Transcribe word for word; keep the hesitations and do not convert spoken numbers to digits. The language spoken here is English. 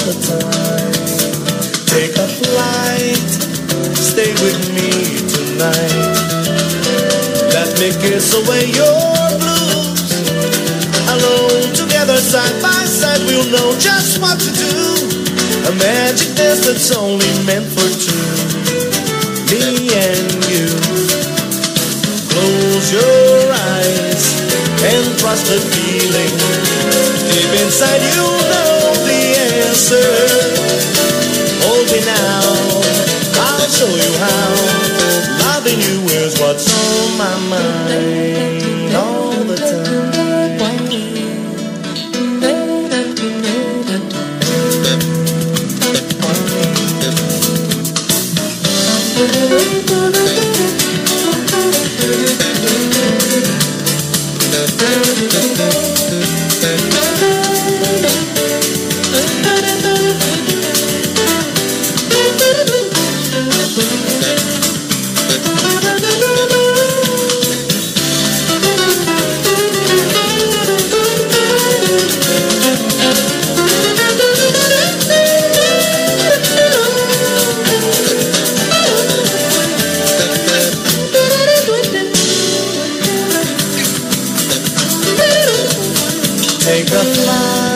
the time. Take a flight, stay with me tonight. Let me kiss away your blues. Alone, together, side by side, we'll know just what to do. A magic dance that's only meant for two, me and you. Close your eyes and trust the feeling. Deep inside you know the answer. Hold me now, I'll show you how. Loving you is what's on my mind all the time. Take a flight,